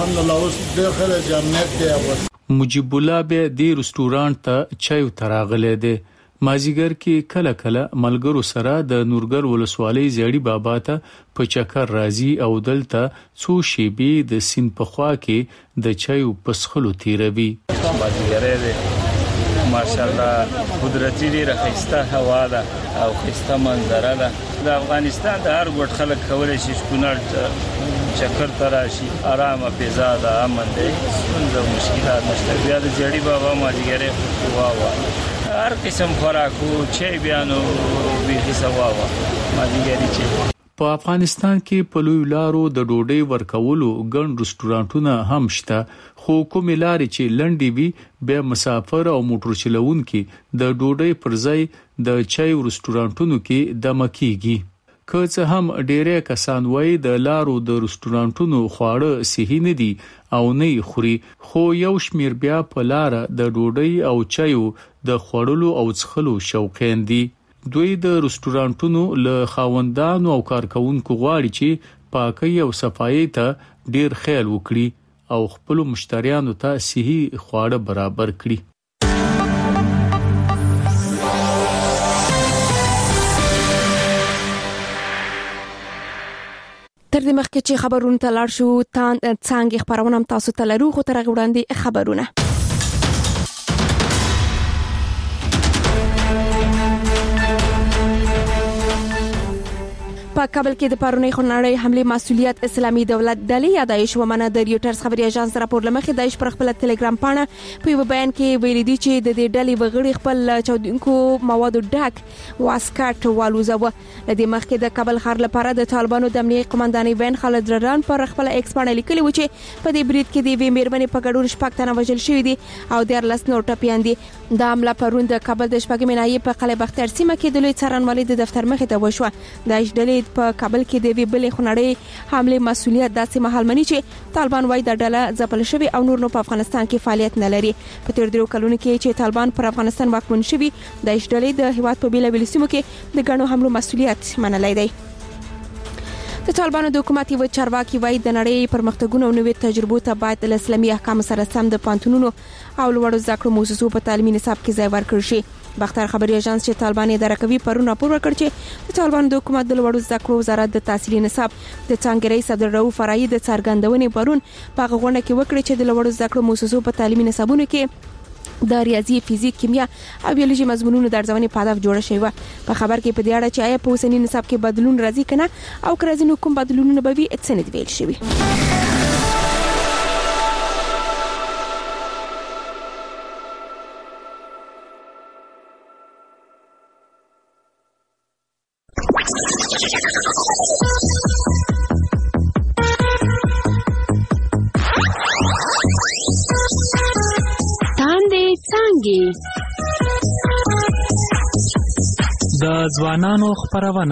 الحمدلله اوس داخله جامعیت دی. مجيب الله به د رستورانت ته چای تراغله دی. مازیګر کې کله کله ملګرو سره د نورګل ولسوالۍ زیړی بابا ته په چکر راځي او دلته څو شیبې د سین په خوا کې د چایو پسخلو تیروي. ماشاءالله قدرتي دی رخصته هوا ده او خسته منظره ده. د افغانستان د هر ګوټ خلک کولای شي کونړ چکر تراشي، آرامه فضا ده، امن دی، څنګه مشکلات نشته. بیا د جړی بابا مازیګر واوا هر قسم خوراکو چې بیانو به سواوا مازیګری چې په افغانستان کې په لوی لارو د ډوډۍ ورکولو ګڼ رستورانټونه هم شته، خو کوم لارې چې لنډې وي به مسافر او موټر چلوونکي د ډوډۍ پر ځای د چای رستورانټونو کې دمه کیږي. که څه هم ډېرې کسان وایي د لارو د رستورانټونو خواړه صحي نه دي او نه خوري، خو یو شمیر بیا په لار د ډوډۍ او چایو د خوړلو او څښلو شوقین دي. دوی د رستورانټونو له خاوندانو او کارکونکو غواړي چې پاکي او صفایي ته ډیر خیال وکړي او خپل مشتریانو ته صحي خواړه برابر کړي. تر دې مخکې چې خبرونه ته لاړ شو څنګه خبرونه تاسو ته لرو خو تر وړاندې خبرونه. په کابل کې د پرونی خونړۍ حمله مسؤلیت اسلامي دولت ډلې یادایش ومنه. د ریوټرز خبري اژانس راپور لمخې دایښ پر خپل ټلګرام پاڼه په یو بیان کې ویلي دي چې د دې ډلې وغړي خپل چودونکو موادو ډک واسکټ والوزاوه. د دې مخکې د کابل ښار لپاره د طالبانو د امنیتي قومندانۍ وین خالد رضان پر خپل ایکس باندې لیکلي و چې په دې بریټ کې د وی میرمنې په ګډون شپږ تنه وژل شوی دي او 14 نور ټپيان دي. د حمله پرون د کابل د شپږمې ناحیې په قلعه بختیار سیمه کې د لوی څارنوالۍ د دفتر مخې ته وشوه. دایښ ډلې په کابل کې د وی بلې خونړۍ حمله مسؤلیت داسې مهال مني چې طالبان وايي د ډله ځپل شوی او نور نو په افغانستان کې فعالیت نه لري. په تیر درو کلونو کې چې طالبان پر افغانستان واکمن شوی دایښ ډلې د هیواد په بیلابیل سیمو کې د ګڼو حملو مسؤلیت منلای دی. د طالبانو د حکومت یو چارواکي وایي د نړۍ پرمختګونو او نوې تجربو ته باید د اسلامي احکام سره سم د پانتونونو او لوړو زده کړو مؤسسو په تعلیمي نصاب کې ځای ورکړل شي. بختر خبري اژانس چې طالبان اداره کوي پرون راپور ورکړ چې د طالبانو د حکومت د لوړو زده کړو وزارت د تحصیلي نصاب د څنګه رئیس عبدالرؤف فرایي د څرګندونې پرون په غونډه کې وکړي چې د لوړو زده کړو مؤسسو په تعلیمي نصابونو کې د ریاضي، فزیک، کیمیا او بیولوژي مضمونونو د ارزونې په هدف جوړه شوی و. په خبر کې په دې اړه چې آیا په اوسنی نصاب کې بدلون راځي کنه او کرازي نو کوم بدلونونه به وي څه نه ویل شوی. د ځوانانو خبرونه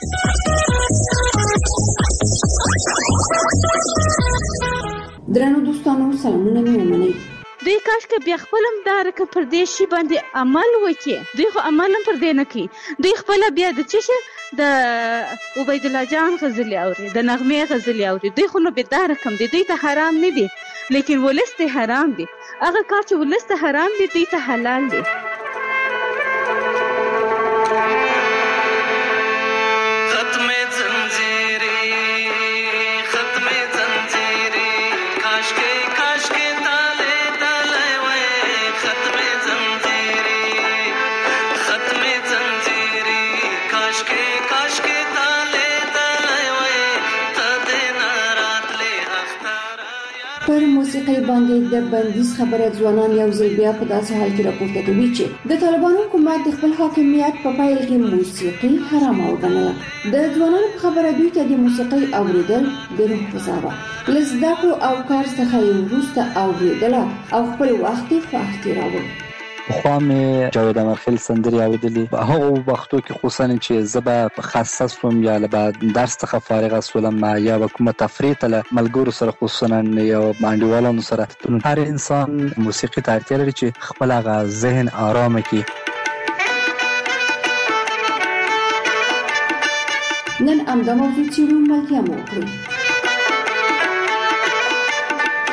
درنو دوستانو سلامونه مې ومنئ. دوی کاش که بیا خپلم دا رکه پر دې شي باندې عمل وکړي. دوی خو عمل هم پر دې نه کوي. دوی خپل بیا د چشه د عبید الله جان غزل اوري، د نغمه غزل اوري. دوی خو نو به دا رقم دي، دوی ته حرام نه دي لیکن ولست حرام دي. هغه کار چې ولست حرام دي دوی ته حلال دي. پر موسیقي باندې د بندیز خبره ځوانان یو ځل بیا په داسې حال کې راپورته کوي چې د طالبانو حکومت د خپل حاکمیت په پایل کې موسیقي حرام وګڼله. د ځوانانو په خبره دوی ته د موسیقي اوریدل د روح غذا وه. له زده کړو او کار څخه یې وروسته اوریدله او خپل وخت یې په اختیاراوه. پخوا مې جاوید امرخیل سندرې اورېدلې. په هغو وختو کې خصوصا چې زه به خاصه شوم یا به درس څخه فارغه شولم یا به کومه تفریح ته له ملګرو سره خصوصا یا انډیوالانو سره، هر انسان موسیقي ته اړتیا لري چې خپل هغه ذهن آرامه کړي. نن همدا موضوع څېړو، ملتیا مو وکړو.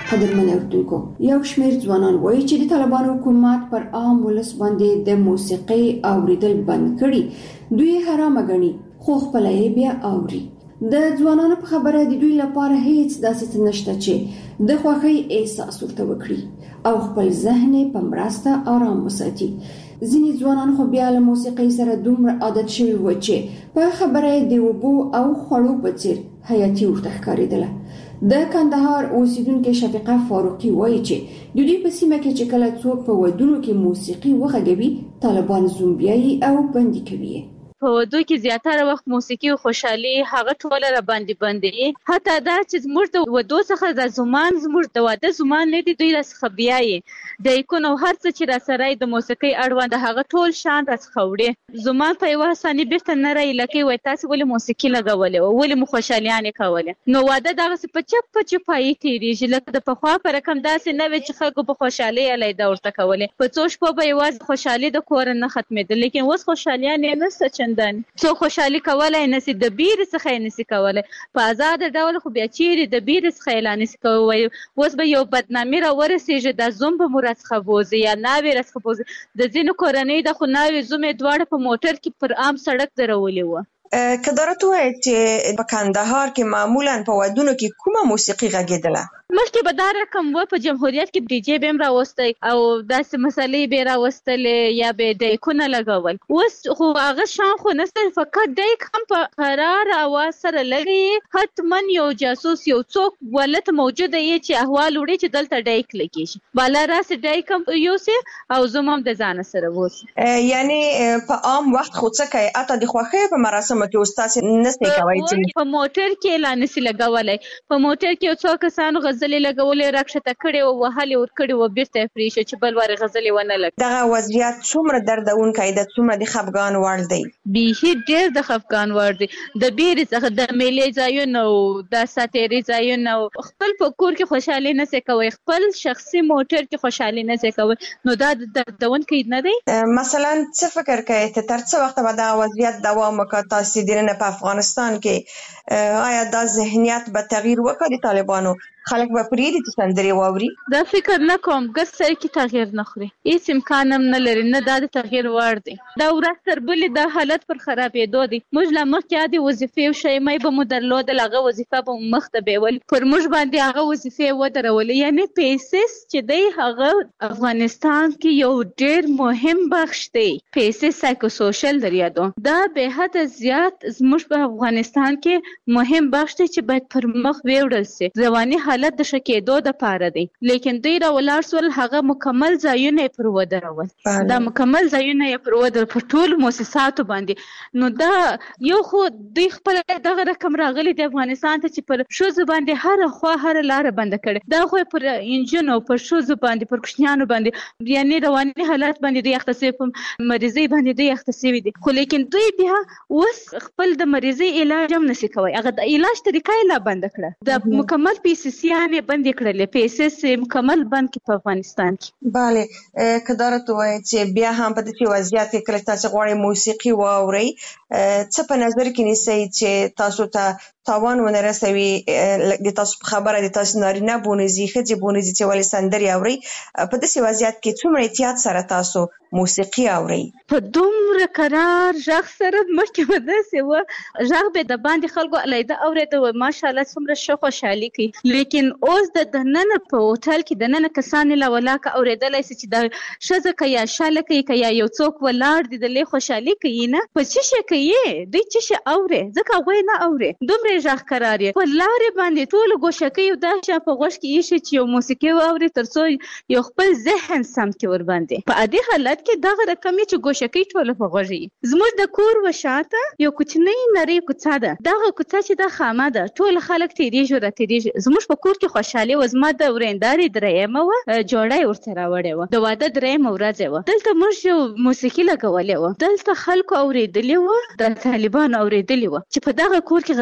قدرمن اوریدونکو یو شمېر ځوانان وایي چې د طالبانو حکومت پر عام ولس باندې د موسیقي اوریدل بند کړي دوی حرام غني خو خپل یې بیا اوري د ځوانانو په خبره د دوی لپاره هیڅ داسې نشته چې د خوښۍ احساس ورته وکړي او خپل ذهن په مرسته آرام وساتي ځینې ځوانان خو بیا له موسیقي سره دومره عادت شوي و چې په خبره د وبو او خړو په څیر حیاتي ورته ښکارېدله د کندهار اوسیدونکو شفیقه فاروقي وایي چې د دوی په سیمه کې چې کله څوک په ودونو کې موسیقي وغږوي طالبان زومبیایي او بندي کوي په ودو کې زیاتره وخت موسیقي او خوشحالي هغه ټوله را باندې حتی دا چې زموږ د ودو څخه د زمان زموږ د واده زمان نه دي دوی راڅخه بیایي د ایکونو هر څه چې را سره د موسیقي اړوند هغه ټول شان راڅخه وړي زمان په یوه ثانیه بیرته نه رایي وای تاسو ولې موسیقي لګولې ولې مو خوشحالیانې کولې نو واده دغسې په چپ پایي تېرېږي لکه د پخوا په رقم داسې نه وي چې خلکو په خوشحالۍ علیده ورته کولې په څو شپو به یوازې خوشحالي د کوره نه ختمېده لیکن اوس خوشحالیانې نشته چندان څو خوشحالي کولی نشي د بیرې څخه یې نشي کولی په ازاده ډول خو بیا چیرې د بیرې څخه یې لا نشي کولی اوس به یو بدنامي راورسېږي دا زوم به مو راڅخه بوځي یا ناوې راڅخه بوځي د ځینو کورنۍ د خو ناوې زومې دواړه په موټر کې پر عام سړک درولې وه کدارت وایي چې په کندهار کې معمولا په ودونو کې کومه موسیقي غږېدله مخکې به دا رقم و په جمهوریت کې ډي جې به هم راوستی او داسې مسلې به یې راوستلې یا به یې ډیکونه لګول اوس خو هغه شان خو نشته فقط ډیک هم په قرار اواز سره لګي حتما یو جاسوس یو څوک ولته موجوده یي چې احوال وړي چې دلته ډیک لګي شي بالا راسه ډیک هم یوسي او زوم هم د ځان سره ووسي یعنی په عام وخت خو څه کوي اته د خوښۍ په مراسمو کې استاد نسي کوي چې په موټر کې لا نسي لګولای په موټر کې یو څو کسانو غزلې لګولې راکښته کړې او وهلې ورکړې و بیرته یې پرېښه چې بل وارې غزلې ونه لګي دغه وضعیت څومره دردونکی ده څومره د خفګان وړ دی بیخي ډېر د خفګان وړ دی د بیرې څخه د میلې ځایونه او د ساتېري ځایونه او خپل په کور کې خوشحالي نشي کوی خپل شخصي موټر کې خوشحالي نشي کوی نو دا دردونکی نه دی مثلا څه فکر کوئ ته تر څه وخته به دغه وضعیت دوام وکړي تاسو دننه په افغانستان کې آیا دا ذهنیت به تغییر وکړي طالبانو خلک به پرېږدي چې سندرې واوري دا فکر نه کوم ګس سر کې تغییر نه خوري هیڅ امکان هم نه لري نه دا د تغییر وړ دی دا ورځ تر بلې دا حالت پر خرابېدو دی موږ لا مخکې عادي وظیفې او شیمې به مو درلودل هغه وظیفه به مو مخته بیول پر موږ باندې هغه وظیفې ودرولې یعنې پیسې چې دی هغه افغانستان کې یو ډېر مهم بخش دی پیسې سایکوسوشل در یادو دا به حد زیات زموږ په افغانستان کې مهم بخش دی چې باید پر مخ ویوړل شي رواني حالت د شکېدو د پاره دی لیکن دوی را ولاړ سول هغه مکمل ځایونه یې پر ودرول دا مکمل ځایونه یې پر ودرول پر ټولو مؤسساتو باندې نو دا یو خو دوی خپل دغه رقم راغلی د افغانستان ته چې پر ښځو باندې هره خوا هره لاره بنده کړې دا خو پر انجونو پر ښځو باندې پر کوچنیانو باندې یعنی رواني حالت باندې دوی اخته شوي په مریضۍ باندې دوی اخته شوي دي خو لیکن دوی بیا اوس خپل د مریضۍ علاج هم نشي کوی هغه د علاج طریقه یې لا بنده کړه د مکمل PCC یعنی بند کړلې پیسې مکمل بند کې په افغانستان کې bale کدارت وایي چې بیا هم په دې وضعیت کې کله تاسو غواړئ موسیقي واورئ څه په نظر کې نیسئ چې تاسو ته تاوان ونه رسوي د تاسو خبره د تاسو نارینه بونیزي ښځې بونیزي چې ولې سندرې اورئ په داسې وضعیت کې څومره احتیاط سره تاسو موسیقي اورئ په دومره قرار غږ سره مخکې به داسې وه غږ به د باندې خلکو علیده اورېده ماشاءالله څومره ښه خوشحالي کوي لیکن اوس د دننه په هوټل کې دننه کسان لا ولاکه اورېدلی شي چې د ښځه که یا شاله کوي که یا یو څوک ولاړ دي د لې خوشحالي کوي نه په څه شی کوي دوی څه شی اورې ځکه هغوی نه اورې دومره غږ قرار یې په لارې باندې ټولو ګوشکۍ او دا شیان په غوږ کې ایښي چې یو موسیقي واوري تر څو یو خپل ذهن سم کړي ورباندې په عادي حالت کې دغه رقم یې چې ګوشکۍ ټوله په غوږ یي زموږ د کور وشاته یو کوچنۍ نرۍ کوڅه ده دغه کوڅه چې دا خامه ده ټول خلک تېرېږي راتېرېږي زموږ په کور کې خوشحالي وه زما د ورېندارې درېیمه وه جوړه یې ورته راوړې وه د واده درېیمه ورځ وه دلته موږ یو موسیقي لګولې وه دلته خلکو اورېدلې وه د طالبانو اورېدلې وه چې په دغه کور کې غزلې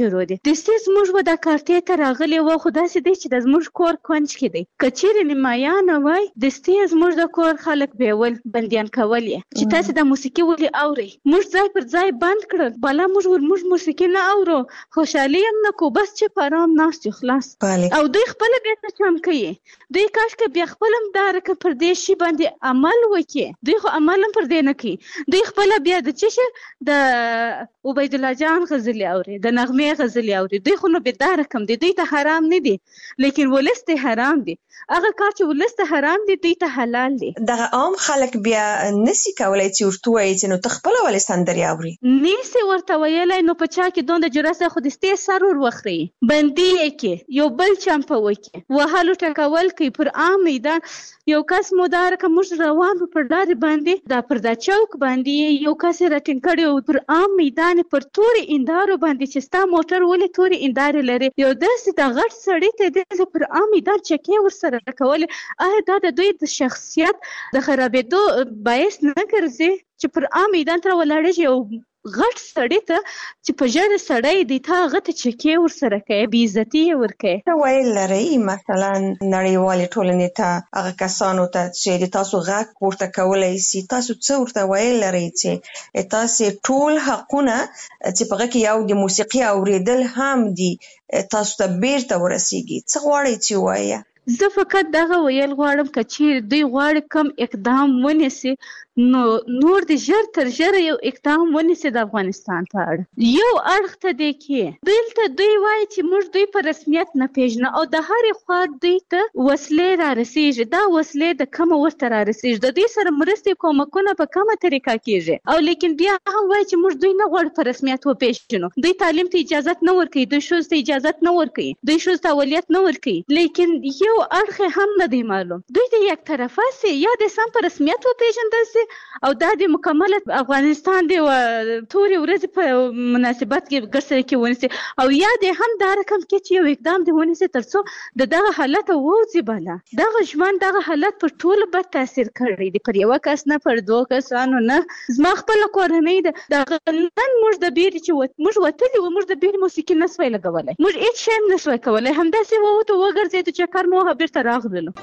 شروع دي. د سیس موږ و د کارتې ته راغلی و خو داسې دی چې د زموږ کور کونج کې دی. که چیرې نیمایانه وای د سیس موږ د کور خلک بیول بندیان کول چې تاسو د موسیقي ولې اورئ. موږ ځای پر ځای بند کړل. بالا موږ موسیقي نه اورو، خوشحالي هم نه کو، بس چې په ارام ناست یو خلاص. او دوی خپل بیرته چم کوي. دوی کاشکه بیا خپل هم دا رقم پر دې شي باندې عمل وکړي. دوی خو عمل هم پر دې نه کوي. دوی خپل بیا د چشه د عبید الله جان غزل اوري، د نغمه غزل اوري. دوی خو نو به دا رقم دي، دوی ته حرام نه دي، لیکن ولست حرام دي. هغه کار چې ولست حرام دي دوی ته حلال دي. دغه عام خلک بیا نسی کولای چې ورته وایي چې نو تخپل ولې سندري اوري. نسی ورته ویلای نو په چا کې دوند جرأت خو د ستې سر ور وخري. بندي کې یو بل چمپ وکي. وهلو ټکول کوي پر عام میدان. یو کس مدارک موږ روان پر لار باندې دا پر دا چوک باندې یو کس راټینګ کړي پر عام میدان پر توري اندارو باندې چې ستا موټر ولې توري اندار لري. یو داسې د غټ سړی ته د پر عام میدان چکه ور سره کول. دا د دوی د شخصیت د خرابېدو باعث نه ګرځي چې پر عام میدان تر ولاړ یو غټ سړی ته چې په ژړ سړی دی تا غټ چکه ور سره کوي، بې عزتي ور کوي. ته ویل لري مثلا نړیوالې ټولنې ته هغه کسانو ته چې تاسو غږ پورته کولای شي، تاسو څه ورته ویل لري چې تاسو ټول حقونه چې په کې یو د موسیقي اوریدل هم دي تاسو ته بیرته ورسیږي. څه غواړئ چې وایي؟ زه فقط دغه ویل غواړم که چیرې دوی غواړي کم اقدام ونیسي نو نور د ژر تر ژره یو اقدام ونیسي د افغانستان په اړه. یو اړخ ته دی کې دلته دوی وایي چې موږ دوی په رسمیت نه پیژنو او د هرې خوا دوی ته وسلې را رسیږي. دا وسلې د کومه ورته را رسیږي، د دوی سره مرستې کومکونه په کومه طریقه کیږي. او لیکن بیا هم وایي چې موږ دوی نه غواړو په رسمیت وپیژنو. دوی تعلیم ته اجازت نه ورکوي، دوی ښځو ته اجازت نه ورکوي، دوی ښځو ته اولیت نه ورکوي. لیکن یو اړخ هم نه دی معلوم. دوی د یک طرفه سي یا د سم په رسمیت وپیژندل سي او دا د مکمل افغانستان دی توري ورځ په مناسبت کې ګرځي کې ونیسي او یا د هم دا رقم کې چې یو اقدام دی ونیسي ترڅو دغه حالت ووځي. بله دغه ژوند دغه حالت پر ټول بد تاثیر کړی دی، پر یو کس نه، پر دوه کسانو نه. زما خپل کورنۍ ده نن موږ د بیرې چې موږ وتلي و، موږ د بیرې موسیقي نه سوی لګولی، موږ هیڅ شی نه سوی کولی. همداسې ووتو وګرځېدو چکر مو بیرته راغللو.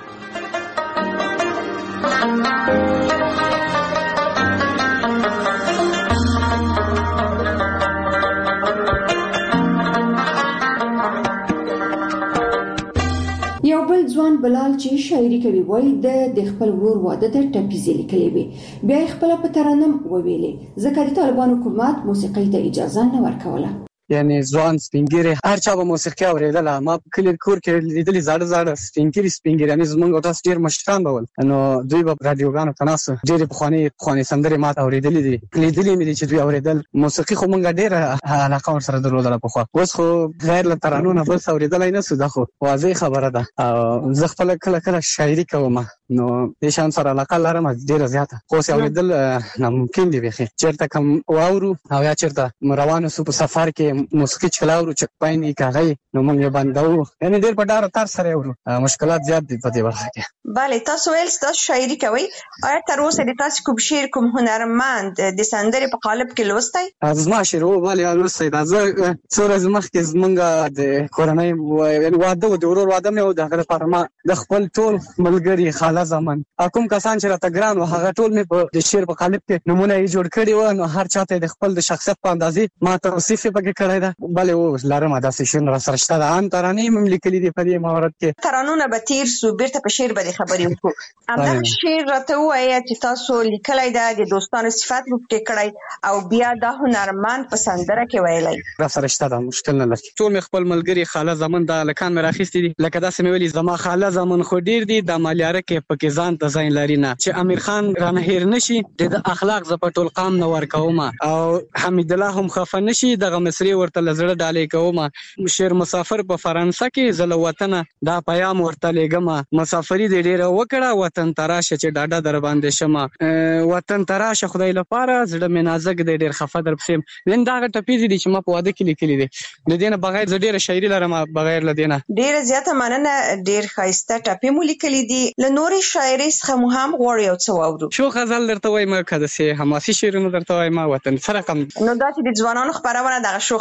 یو بل ځوان بلال چې شاعري کوي وایي د خپل ورور واده ته ټپیزې لیکلې وي، بیا یې خپله په ترنم وویلې ځکه د طالبانو حکومت موسیقۍ ته اجازه نه ورکوله. یعنی ځوان سپینګیري هر چا به موسیقي اوریدله. ما په کلي کور کې لیدلي زاړه سپینګیري یعنی زمونږ او تاسو ډېر مشران به ول، نو دوی به رادیوګانو ته ناست ډېرې پخوانۍ سندرې ما ته اورېدلې دي، لیدلې مې دي چې دوی اورېدل. موسیقي خو مونږ ډېره علاقه ورسره درلودله پخوا. اوس خو غیر له ترانو نه بل څه اورېدلی نه سو. دا خو واضح خبره ده. او زه خپله کله شاعري کوم نو دې شان سره علاقه لرم ډېره زیاته، خو اوس اورېدل ناممکن دي بیخي. چېرته کوم واورو او یا چېرته روانو سو په سفر کې موسیقي چلاورو چک پاین کاغی نو موږ یې بندو، یعنی ډېر په ډاره تر سره ورو. مشکلات زیات دي په دې برخه کې. بله تاسو ویل تاسو شاعري کوئ، آیا تر اوسه د تاسو کوم شعر کوم هنرمند د سندرې په قالب کې لوستی؟ زما شعر بله لوستی ده. زه څو ورځې مخکې زمونږ د کورنۍ یعنې واده و، د ورور واده مې و. د هغه لپاره ما د خپل ټول ملګري خاله زامن کوم کسان چې راته ګران و هغه ټول مې د شعر په قالب کې نمونه یې جوړ کړي وو. نو هر چا ته د خپل د شخصیت په اندازې ما توصیف یې پکې کړی ده. بله اوس لرم داسې شعرونه راسره شته ده. عام ترانې مې لیکلي دي په دې مهارت کې. ترانونه به تیر سو، بیرته په شعر باندې خبرې وکړو. همدغه شعر راته ووایه چې تاسو لیکلی ده، د دوستانو صفت مو پکې کړی او بیا دا هنرمند په سندره کې ویلی. راسره شته ده، مشکل نه لري. ټول مې خپل ملګري خاله زامن دا هلکان مې راخیستي دي. لکه داسې مې ویلي زما خاله زامن خو ډېر دي، د مالیاره کې پکې ځان ته ځای لري نه چې امیر خان رانه هیر نشي. د اخلاق زه په ټول قام نه ورکوم او حمید الله هم خفه نشي. دغه مصري ورته له زړه ډالۍ کوم. شعر مسافر په فرانسه کې زه له وطنه دا پیام ورته لېږم. مسافري دې ډېره وکړه، وطن ته راشه چې ډاډه در باندې شمه. وطن ته راشه خدای لپاره، زړه مې نازک دی ډېر خفه در پسې یم. وین دا هغه ټپیزې دي چې ما په واده کې لیکلي دي. د دې نه بغیر زه ډېره شاعري لرم. بغیر له دې نه ډېره زیاته مننه. ډېر ښایسته ټپې مو لیکلي دي. له نورې شاعرۍ څخه مو هم غواړو یو څه واورو. شو غزل درته وایم که داسې حماسي شعرونه درته وایم وطن سره کم. نو دا چې د ځوانانو خپرونه دغه شو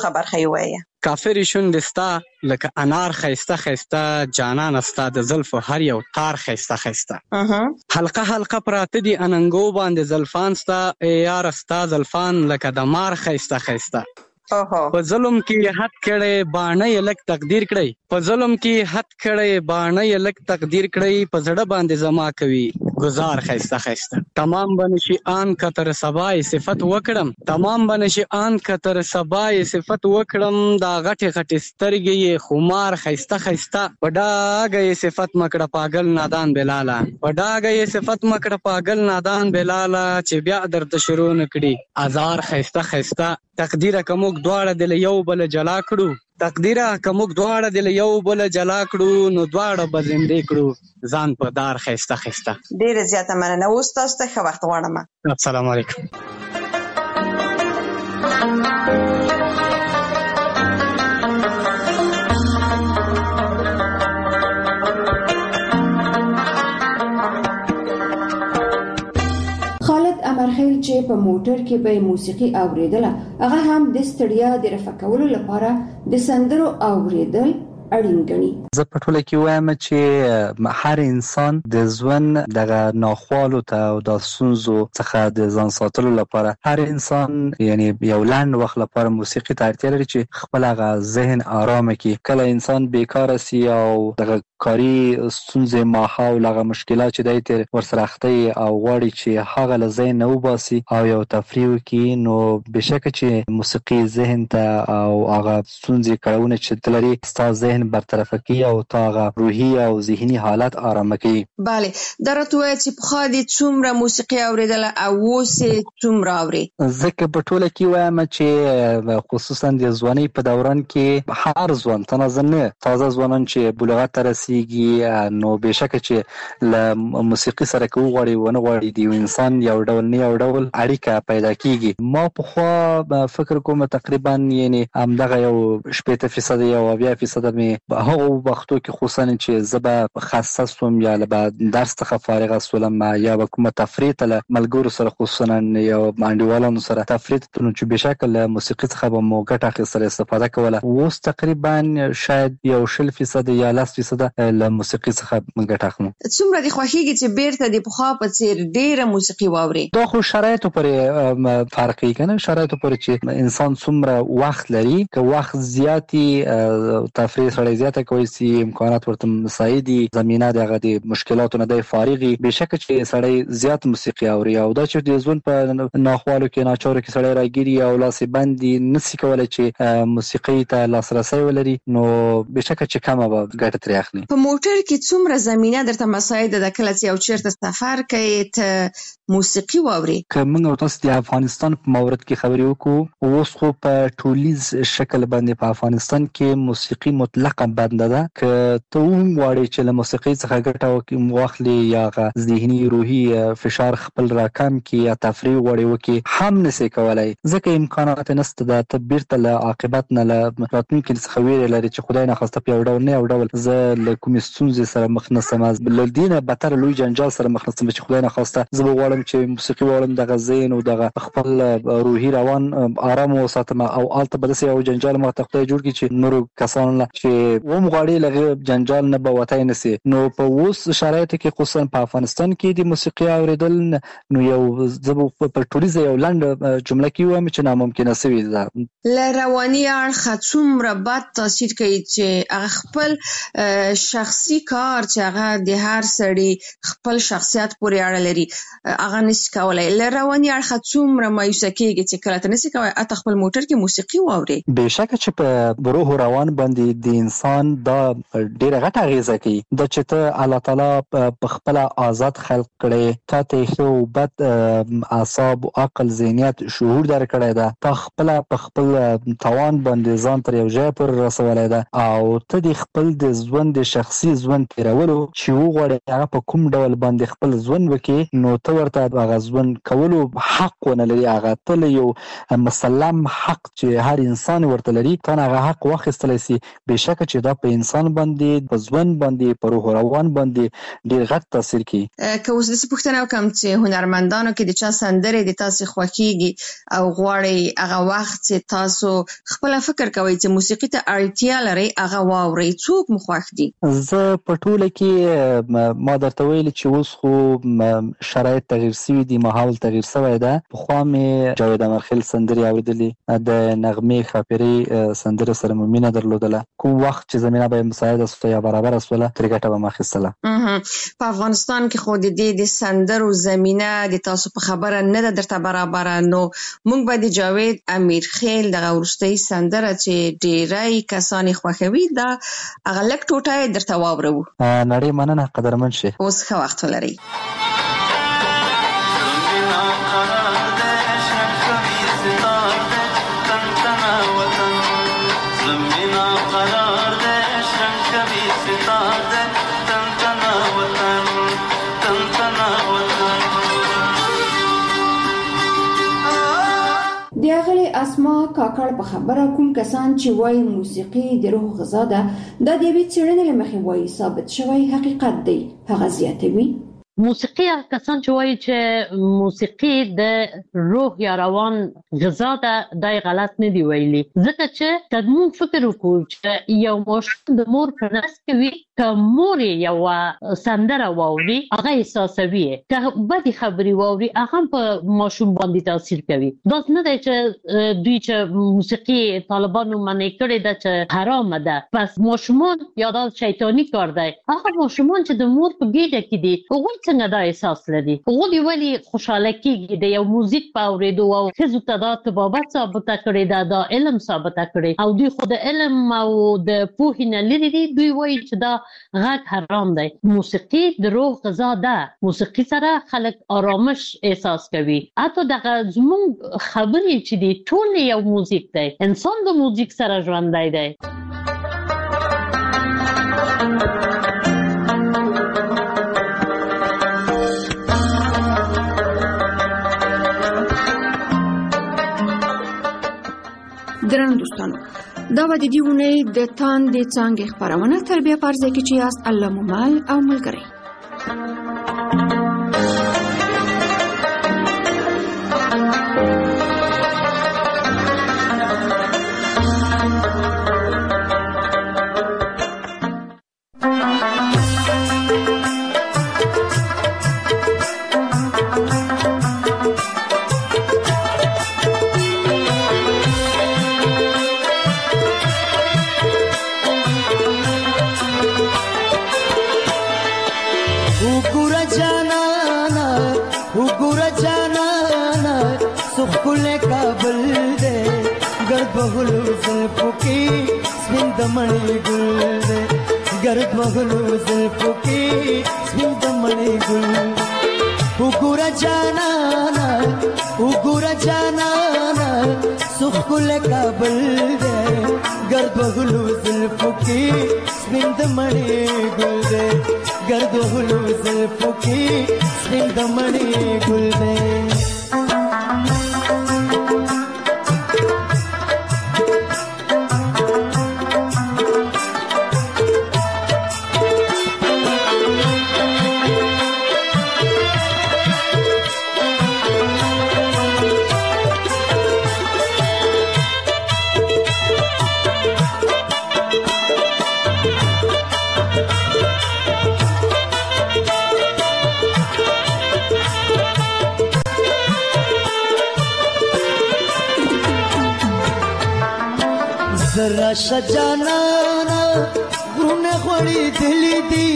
دغه برخه یې وایه. کافر شوندستا لکه انار خیسته خیسته جانان استا د زلفو هر یو تار خیسته خیسته حلقه حلقه پراته دي اننګو باندې زلفان ستا یار استا زلفان لکه د مار خیسته خیسته په ظلم کې حد کړي باڼه لک تقدیر کړي په ظلم کې حد کړي باڼه لک تقدیر کړي په زړه باندې زما کوي گزار خیسته خیسته تمام بنشي آن کتر سبای صفت وکړم تمام بنشي آن کتر سبای صفت وکړم دا غټه غټه سترګې خمار خیسته خیسته وډاګې صفت مکړه پاگل نادان بلالا وډاګې صفت مکړه پاگل نادان بلالا چې بیا درته شروع نکړي ازار خیسته خیسته تقدیر کوم دواړه دل یو بل جلا کړو تقدیره کومک دواړه دل یو بل جلا کړو نو دواړه بزندې کړو ځان په دار خیسته خیسته. ډیره زیاته مننه. اوس تاسو ته ښه وخت غواړم. السلام علیکم. امرخیل چې په موټر کې به موسیقي اوریدله هغه هم د ستړیا د رفع کولو لپاره د سندرو اوریدل اړین ګڼي. زه په ټوله کې وایم چې هر انسان د ژوند دغه ناخوالو ته او د ستونزو څخه د ځان ساتلو لپاره هر انسان یعنی یو لنډ وخت لپاره موسیقي ته اړتیا لري چې خپل هغه ذهن آرامه کړي. کله انسان بیکاره سي او دغه کاری ستونزې ماحول هغه مشکلات چې دای ته ورسره اخته او غواړي چې هغه له ذهن نه وباسي او یو تفریح وکړي نو بشکه چې موسیقي ذهن ته او هغه ستونزې کړهونه چې تلري ستاسو ذهن برطرف کوي او تاغه روحي او ذهني حالت آرام کوي. bale درته وای چې په خادي څومره موسیقي اوریدل او وسه څومره اوري. ځکه په ټوله کې وایم چې خصوصا د ځواني په دوران کې هر ځوان تنازنه تازه ځوانان چې بلوغت ته رسیږي نو بشکه چې له موسیقي سره کوغړی ونه غړي دی انسان یو ډول نه یو ډول اړیکه پیدا کیږي. ما په خو فکر کوم تقریبا یعنی همدغه یو 80% یا 20% می هغه وختو کې خصوصا چې زبا خاصه سوم یا له درس څخه فارغ اسولم یا کوم تفریح له ملګرو سره خصوصا یو باندېوالانو سره تفریح نو چې بشکل موسیقي څخه به مو ګټه اخیستل استفاده کوله. اوس تقریبا شاید یو 10% یا 10% له موسیقي څخه ګټه اخلم. څومره د خوښیږي چې بیرته د پخوا په څیر ډیره موسیقي واوري. دا خو شرایطو پورې فرق کوي کنه شرایطو پورې چې انسان څومره وخت لري که وخت زیاتی تفریح سره زیاته کوي سي امکانات ورته مساعدي زمينه دغه د مشکلاتو نه د فارغي بشکه چې سړی زیات موسیقي اوري او دا چې د ځون په ناخوالو کې ناچارو کې سړی راګيري او لاسي باندې نسي کولای چې موسیقي ته لاسرسي ولري نو بشکه چې کمه به ګټه ترې اخلي. په موټر کې څومره زمينه درته مساعد د کله چې او چیرته سفر کوي ته موسیقي واوري. که موږ تاسو د افغانستان په مورد کې خبرې وکړو اوس خو په ټولیز شکل باندې په افغانستان کې موسیقي مطلقاً بنده ده که ته وغواړې چې له موسیقي څخه ګټه واخلي یا ذهني روحي فشار خپل راکم کې یا تفریح وغواړې وکړي هم نشي کولای ځکه امکانات نشته د تبرته له عاقبت نه له راتلونکي څخه ویل لري چې خدای نه خواسته په ډول نه او ډول زه له کوم ستونزې سره مخ نسم بل دینه بتر لوی جنجال سره مخ نسم چې خدای نه خواسته زه غواړم چې موسیقي وړم دغه ذهن او دغه خپل روحي روان آرام وساتم او الته بدسي او جنجال ما ته جوړ کی چې نور کسان چې ومغړی لغه جنجال نه به وتاي نسي نو په اوس شرایط کې خصوصا په افغانستان کې د موسیقي اوریدل نو یو زبو په ټولیزه یو لاند جمله کې وایم چې ناممکن سوي ده. ل رواني اړخ څومره بد تاثیر کوي چې هغه خپل شخصي کار چې هغه د هر سړي خپل شخصیت پورې اړه لري هغه نشي کولای. ل رواني اړخ څومره مایوس کیږي چې کله ته نشي کولای اته خپل موټر کې موسیقي واوري. بهشکه چې په روح روان باندې د انسان دا ډیره غټه اغیزه کوي د چې ته الله تعالی په خپل آزاد خلق کړي ته ته او بد اعصاب او عقل ذهنیت شعور در کړی دا ته خپل په خپل توان باندې ځان تر یو ځای پر رسولای دا او ته د خپل د ژوند د شخصي ژوند تیرولو چې وغواړي هغه په کوم ډول باندې خپل ژوند وکړي نو ته ورته ته غزون کولو حق ونه لري، هغه تل یو مسلم حق چې هر انسان ورته لري، ته هغه حق واخیستلی سي. بېشکه چې دا په انسان باندې، په ژوند باندې، په روح روان باندې ډېر غټ تاثیر کوي. که اوس داسې پوښتنه وکړم چې هنرمندانو کې د چا سندرې د تاسې خوښیږي او غواړئ هغه وخت چې تاسو خپله فکر کوئ چې موسیقي ته اړتیا لرئ هغه واورئ، څوک مو خوښ دي؟ زه په ټوله کې ما درته ویلي چې اوس خو شرایط تغییر شوي دي، ماحول تغییر شوی ده. پخوا مې جاوید امرخیل سندرې اورېدلې، د نغمې ښاپیرۍ سندرو سره مې مینه درلودله. کوم وخت چې زمینه به یې مساعده شوه یا برابره شوله، ترې ګټه به مې اخیستله. په افغانستان کې خو د دې د سندرو زمینه د تاسو په خبره نه ده درته برابره، نو موږ به د جاوید امیرخیل دغه وروستۍ سندره چې ډېری کسان یې خوښوي دا هغه لږ ټوټه یې درته واورو. نړۍ مننه، قدرمن شي. اوس ښه وخت ولرئ. د اغلې اسما کاکړ په خبره کوم کسان چې وایي موسیقي د روح غذا ده، دا د یوې څېړنې له مخې وایي ثابت شوی حقیقت دی. هغه زیاتوي موسیقي کسان چې وایي چې موسیقي د روح یا روان غذا ده، دا غلط نه دی ویلي، ځکه چې که موږ فکر وکړو چې یو ماشوم د مور په نس کې وي، که مور یې یوه سندره واوري هغه احساسوي، که بدې خبرې واوري هغه هم په ماشوم باندې تاثیر کوي. داسې نه دی چې دوی چې موسیقي طالبانو منع کړې ده چې حرامه ده، پس ماشومان یا دا شیطاني کار دی. هغه ماشومان چې د مور په ګېډه کې دي هغوی څنګه دا احساس لري؟ هغوی ولې خوشحاله کېږي؟ د یو موزیک په اورېدو او ښځو ته دا طبابت ثابته کړې ده، دا علم ثابته کړې، او دوی خو د علم او د پوهې نه لرې دي. دوی وایي چې دا غږ حرام دی. موسیقي د روح غذا ده. موسیقي سره خلک آرامش احساس کوي. حتی دغه زموږ خبرې چې دي ټول یو موزیک دی. انسان د موزیک سره ژوندی دی. درنو دوستانو، دا به د دې اونۍ د تاندې څانګې خپرونه تر بیا په هر ځای کې چې یاست الله مو مل او ملګری. गर्द महलू ज़ुल्फ़ों की स्मिंदमणी गुल उगुरा जाना सुखुल काबल दे गर्द महलू ज़ुल्फ़ों की स्मिंदमणी गुल दे गर्द महलू ज़ुल्फ़ों की स्मिंदमणी गुल दे जरा सजाना गुने खोड़ी दिली दी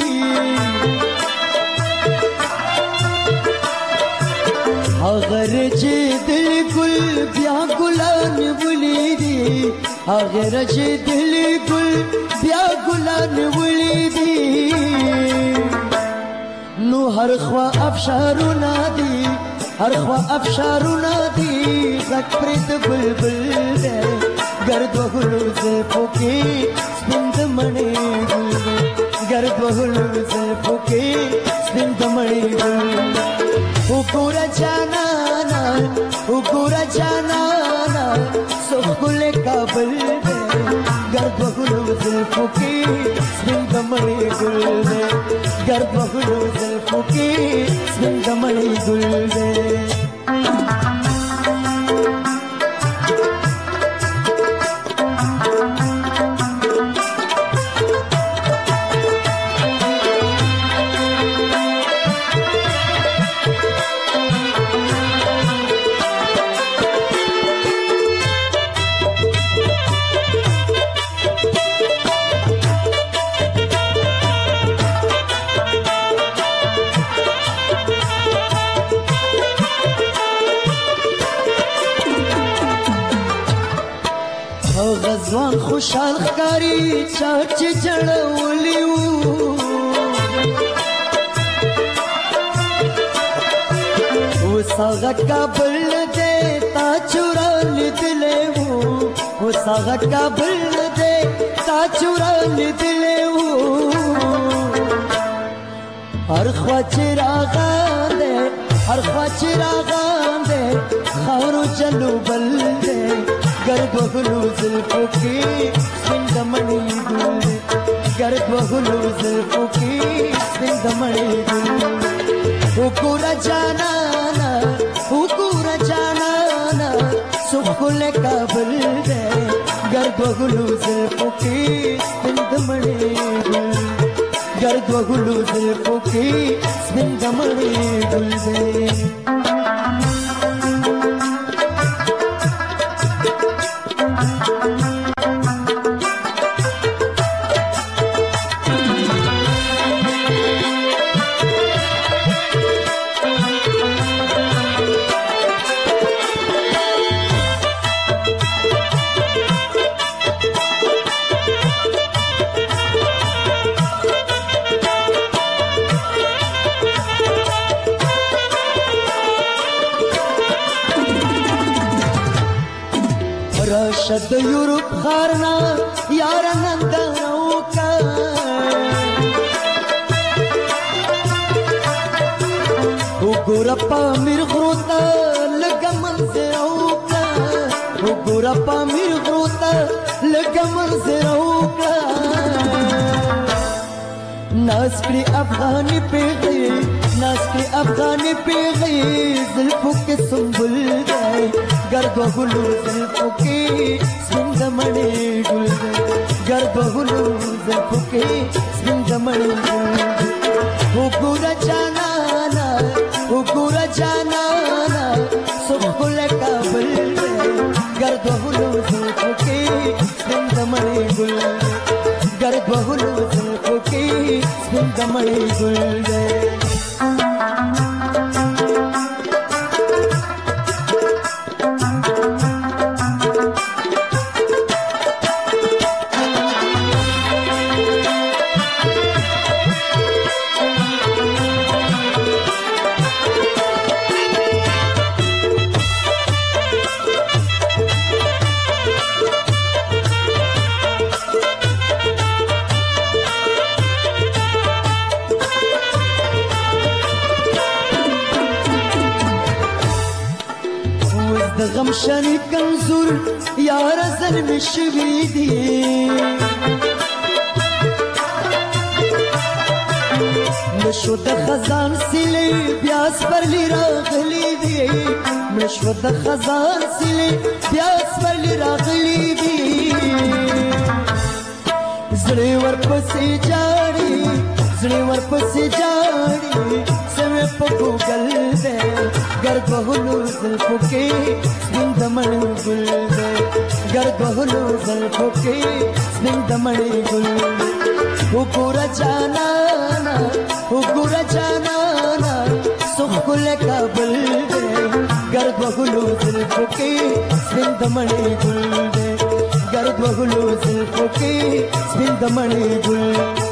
अगर जे दिल गुल ब्या गुलान बुली दी अगर जे दिल गुल ब्या गुलान बुली दी नु हर ख्वा अफशारू नादी हर ख्वा अफशारू नादी ज़क्रित बुलबुल दे गर्द वहुलू ज़ुल्फ़ों की स्मिंदमणी गुल गर्द वहुलू ज़ुल्फ़ों की स्मिंदमणी गुल وګوره جانانا وګوره جانانا سخل کابل دے گرد وغلو زلفو کی سپین دمڑی گل دے گرد وغلو زلفو کی سپین دمڑی گل دے غزوان خوشحال ښکاري چا چې جړولي وو اوس هغه کابل دی تا چورا لیدلی وو اوس هغه کابل دی تا چورا لیدلی وو هر خوا چې راغان دی هر خوا چې راغان دی خاورو چلو بل دی گرد وغلو زلفو کی سپین دمڑی گل گرد وغلو زلفو کی سپین دمڑی گل وګوره جانانا وګوره جانانا سخل کابل دے گرد وغلو زلفو کی سپین دمڑی گل گرد وغلو زلفو کی سپین دمڑی گل دے راشد یورپ خارنا یار نندنو کا وګوره پامیر غروتا لګه منظرو کا وګوره پامیر غروتا لګه منظرو کا ناز کړي افغاني پیغي ناز کړي افغاني پیغي زلفو کې سنبل دی گرد وغلو زلفو کی سپین دمڑی گل دے گرد وغلو زلفو کی سپین دمڑی گل دے وګوره جانانا وګوره جانانا سخل کابل دے گرد وغلو زلفو کی سپین دمڑی گل دے گرد وغلو زلفو کی سپین دمڑی گل دے غم شنی کنزور یار ظلم شوی دی نشو د خزان سیلی بیاس پرلی راغلی دی نشو د خزان سیلی بیاس پرلی راغلی دی زړی ورپسې جاړي زړی ورپسې جاړي سمې په ګوګل دی گرد وغلو زلفو کی سپین دمڑی گل دے گرد وغلو زلفو کی سپین دمڑی گل دے وګوره جانانا وګوره جانانا سخل کابل دے گرد وغلو زلفو کی سپین دمڑی گل دے گرد وغلو زلفو کی سپین دمڑی گل